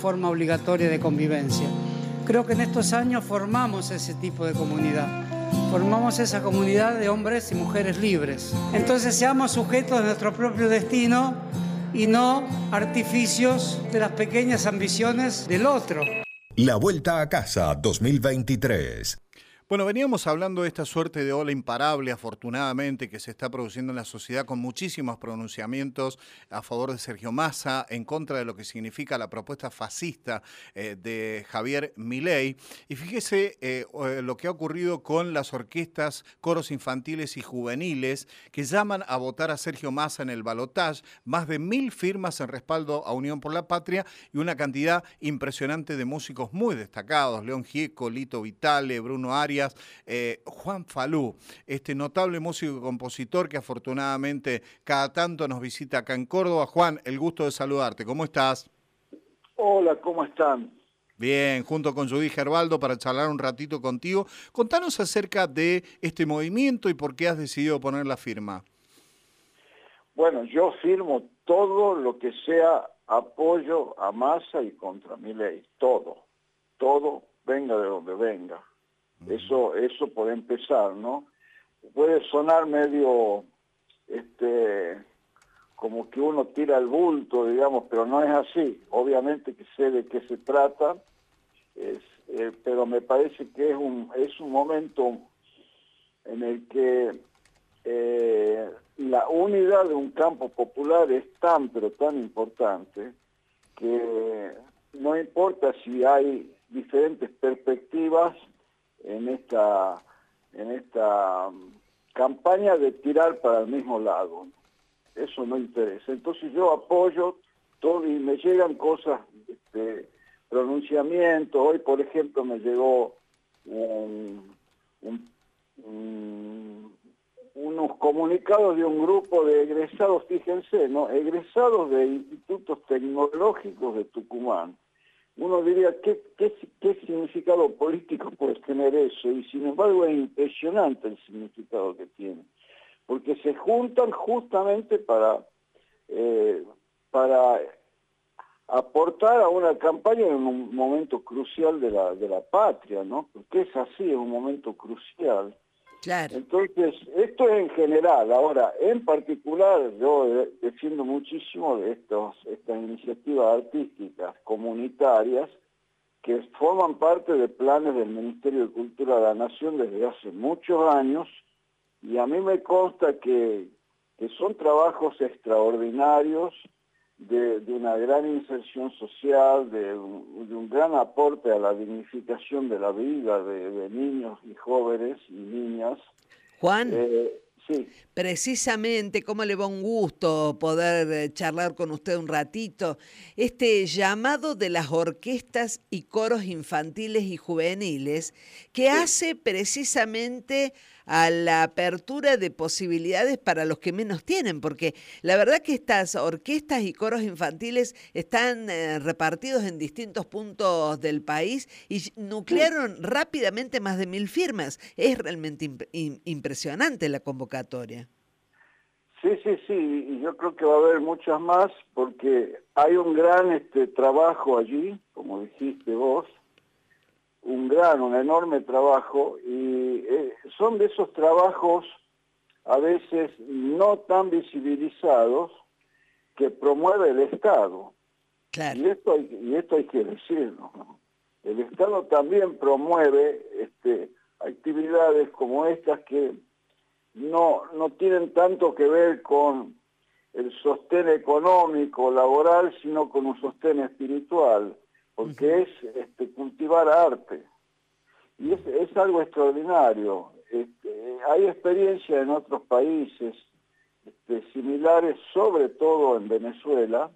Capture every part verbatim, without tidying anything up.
forma obligatoria de convivencia. Creo que en estos años formamos ese tipo de comunidad. Formamos esa comunidad de hombres y mujeres libres. Entonces seamos sujetos de nuestro propio destino y no artificios de las pequeñas ambiciones del otro. La Vuelta a Casa dos mil veintitrés. Bueno, veníamos hablando de esta suerte de ola imparable, afortunadamente, que se está produciendo en la sociedad con muchísimos pronunciamientos a favor de Sergio Massa, en contra de lo que significa la propuesta fascista eh, de Javier Milei. Y fíjese eh, lo que ha ocurrido con las orquestas, coros infantiles y juveniles que llaman a votar a Sergio Massa en el balotaje, más de mil firmas en respaldo a Unión por la Patria y una cantidad impresionante de músicos muy destacados, León Gieco, Lito Vitale, Bruno Arias, Eh, Juan Falú, este notable músico y compositor que afortunadamente cada tanto nos visita acá en Córdoba. Juan, el gusto de saludarte. ¿Cómo estás? Hola, ¿cómo están? Bien, junto con Judy Gerbaldo para charlar un ratito contigo. Contanos acerca de este movimiento y por qué has decidido poner la firma. Bueno, yo firmo todo lo que sea apoyo a Massa y contra Milei. Todo, todo, venga de donde venga. Eso, eso por empezar, ¿no? Puede sonar medio, este, como que uno tira el bulto, digamos, pero no es así. Obviamente que sé de qué se trata, es, eh, pero me parece que es un, es un momento en el que eh, la unidad de un campo popular es tan, pero tan importante, que no importa si hay diferentes perspectivas en esta en esta campaña de tirar para el mismo lado. Eso no interesa. Entonces yo apoyo todo y me llegan cosas, este, pronunciamientos. Hoy, por ejemplo, me llegó un, un, un, unos comunicados de un grupo de egresados, fíjense, ¿no? Egresados de institutos tecnológicos de Tucumán. Uno diría, ¿qué, qué, qué significado político puede tener eso? Y sin embargo es impresionante el significado que tiene. Porque se juntan justamente para, eh, para aportar a una campaña en un momento crucial de la, de la patria, ¿no? Porque es así, es un momento crucial. Claro. Entonces, esto es en general. Ahora, en particular, yo defiendo muchísimo de estos, estas iniciativas artísticas comunitarias que forman parte de planes del Ministerio de Cultura de la Nación desde hace muchos años, y a mí me consta que, que son trabajos extraordinarios de, de una gran inserción social, de un, de un gran aporte a la dignificación de la vida de, de niños y jóvenes y niñas. Juan, eh, sí. Precisamente, cómo le va un gusto poder charlar con usted un ratito. Este llamado de las orquestas y coros infantiles y juveniles que Sí. hace precisamente a la apertura de posibilidades para los que menos tienen, porque la verdad que estas orquestas y coros infantiles están eh, repartidos en distintos puntos del país y nuclearon sí. rápidamente más de mil firmas. Es realmente imp im impresionante la convocatoria. Sí, sí, sí, y yo creo que va a haber muchas más porque hay un gran este, trabajo allí, como dijiste vos, un gran, un enorme trabajo, y eh, son de esos trabajos a veces no tan visibilizados que promueve el Estado. Claro. Y esto hay, y esto hay que decirlo, ¿no? El Estado también promueve este, actividades como estas que no, no tienen tanto que ver con el sostén económico, laboral, sino con un sostén espiritual, porque uh-huh. es este, cultivar arte. Y es, es algo extraordinario. Este, hay experiencias en otros países este, similares, sobre todo en Venezuela,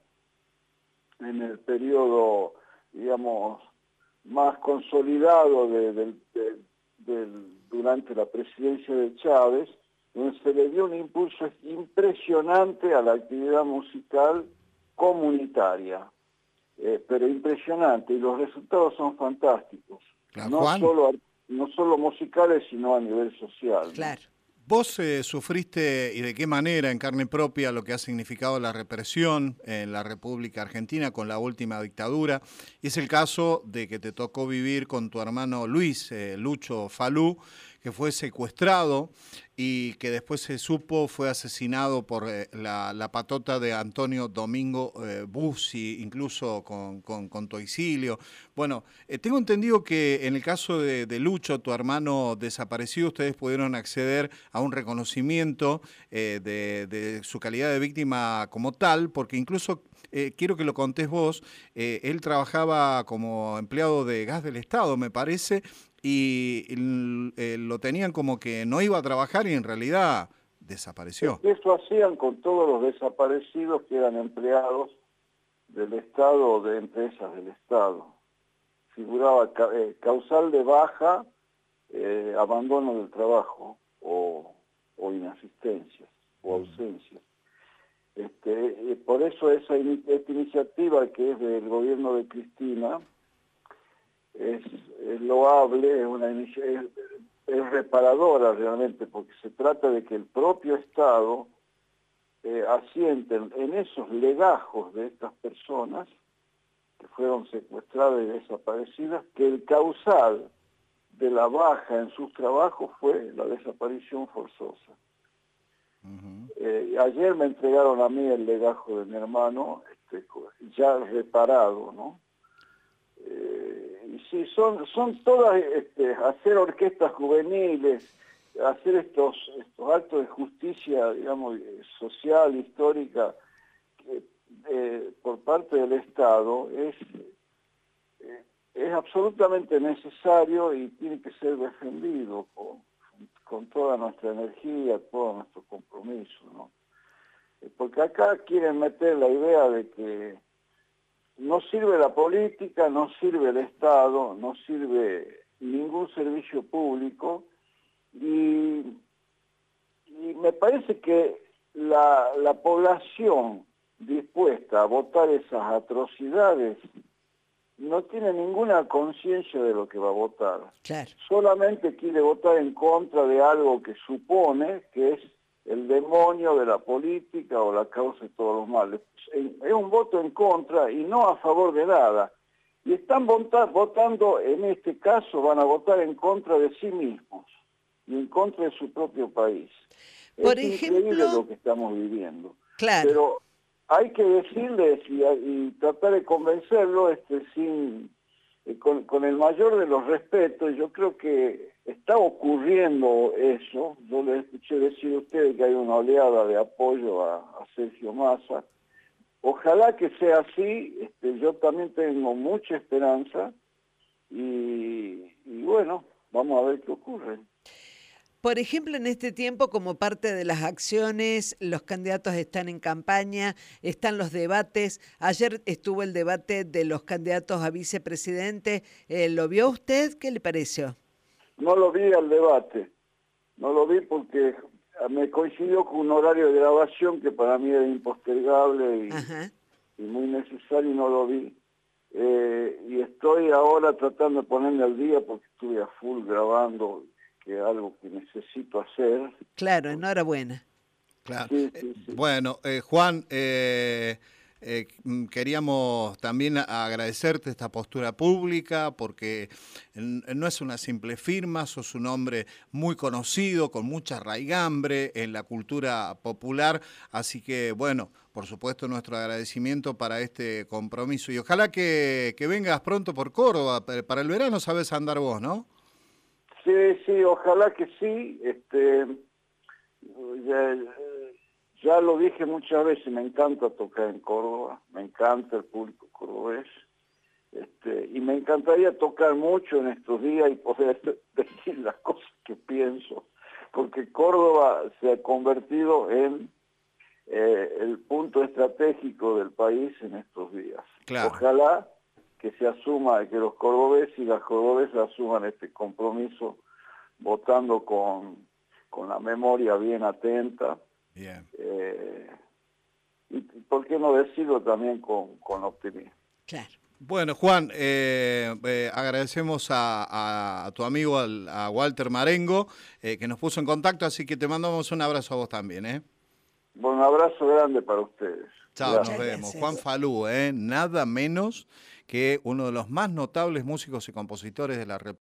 en el periodo, digamos, más consolidado de, de, de, de, durante la presidencia de Chávez, donde se le dio un impulso impresionante a la actividad musical comunitaria, eh, pero impresionante, y los resultados son fantásticos, Claro, no Juan. solo, no solo musicales, sino a nivel social. Claro. Vos eh, sufriste, y de qué manera, en carne propia, lo que ha significado la represión en la República Argentina con la última dictadura. Y es el caso de que te tocó vivir con tu hermano Luis, eh, Lucho Falú, que fue secuestrado y que después se supo fue asesinado por eh, la, la patota de Antonio Domingo eh, Bussi, incluso con, con, con Toicilio. Bueno, eh, tengo entendido que en el caso de, de Lucho, tu hermano desaparecido, ustedes pudieron acceder a un reconocimiento eh, de, de su calidad de víctima como tal, porque incluso, eh, quiero que lo contés vos, eh, él trabajaba como empleado de gas del Estado, me parece, y eh, lo tenían como que no iba a trabajar y en realidad desapareció. Eso hacían con todos los desaparecidos que eran empleados del Estado o de empresas del Estado. Figuraba ca eh, causal de baja, eh, abandono del trabajo o, o inasistencias o ausencias. Este, por eso esa in esta iniciativa que es del gobierno de Cristina es, es loable, es, una es, es reparadora realmente, porque se trata de que el propio Estado eh, asiente en esos legajos de estas personas que fueron secuestradas y desaparecidas, que el causal de la baja en sus trabajos fue la desaparición forzosa. Uh-huh. eh, ayer me entregaron a mí el legajo de mi hermano, este, ya reparado, ¿no? Eh, y sí, son, son todas, este, hacer orquestas juveniles, hacer estos, estos actos de justicia, digamos, social, histórica, que, eh, por parte del Estado, es, eh, es absolutamente necesario y tiene que ser defendido con, con toda nuestra energía, todo nuestro compromiso, ¿no? Eh, porque acá quieren meter la idea de que no sirve la política, no sirve el Estado, no sirve ningún servicio público y, y me parece que la, la población dispuesta a votar esas atrocidades no tiene ninguna conciencia de lo que va a votar. Claro. Solamente quiere votar en contra de algo que supone que es el demonio de la política o la causa de todos los males. Es un voto en contra y no a favor de nada. Y están votando, en este caso, van a votar en contra de sí mismos y en contra de su propio país. Por es ejemplo, increíble lo que estamos viviendo. Claro. Pero hay que decirles y, y tratar de convencerlo este, sin, eh, con, con el mayor de los respetos. Yo creo que está ocurriendo eso. Yo le escuché decir a ustedes que hay una oleada de apoyo a, a Sergio Massa. Ojalá que sea así. Este, yo también tengo mucha esperanza y, y bueno, vamos a ver qué ocurre. Por ejemplo, en este tiempo, como parte de las acciones, los candidatos están en campaña, están los debates. Ayer estuvo el debate de los candidatos a vicepresidente. Eh, ¿Lo vio usted? ¿Qué le pareció? No lo vi al debate. No lo vi porque me coincidió con un horario de grabación que para mí era impostergable y, y muy necesario y no lo vi. Eh, y estoy ahora tratando de ponerme al día porque estuve a full grabando, que es algo que necesito hacer. Claro, enhorabuena. Claro. Sí, sí, sí. Bueno, eh, Juan, eh, eh, queríamos también agradecerte esta postura pública porque no es una simple firma, sos un hombre muy conocido, con mucha raigambre en la cultura popular, así que bueno, por supuesto nuestro agradecimiento para este compromiso y ojalá que, que vengas pronto por Córdoba, para el verano sabes andar vos, ¿no? Sí, sí, ojalá que sí. Este, ya, ya lo dije muchas veces, me encanta tocar en Córdoba, me encanta el público cordobés, este, y me encantaría tocar mucho en estos días y poder decir las cosas que pienso, porque Córdoba se ha convertido en eh, el punto estratégico del país en estos días. Claro. Ojalá que se asuma, que los cordobeses y las cordobesas asuman este compromiso votando con, con la memoria bien atenta. Bien. Eh, y por qué no decirlo también con, con optimismo. Claro. Bueno, Juan, eh, eh, agradecemos a, a, a tu amigo, al, a Walter Marengo, eh, que nos puso en contacto, así que te mandamos un abrazo a vos también, ¿eh? Bueno, un abrazo grande para ustedes. Chao, Gracias. nos vemos. Gracias. Juan Falú, ¿eh? Nada menos que uno de los más notables músicos y compositores de la República.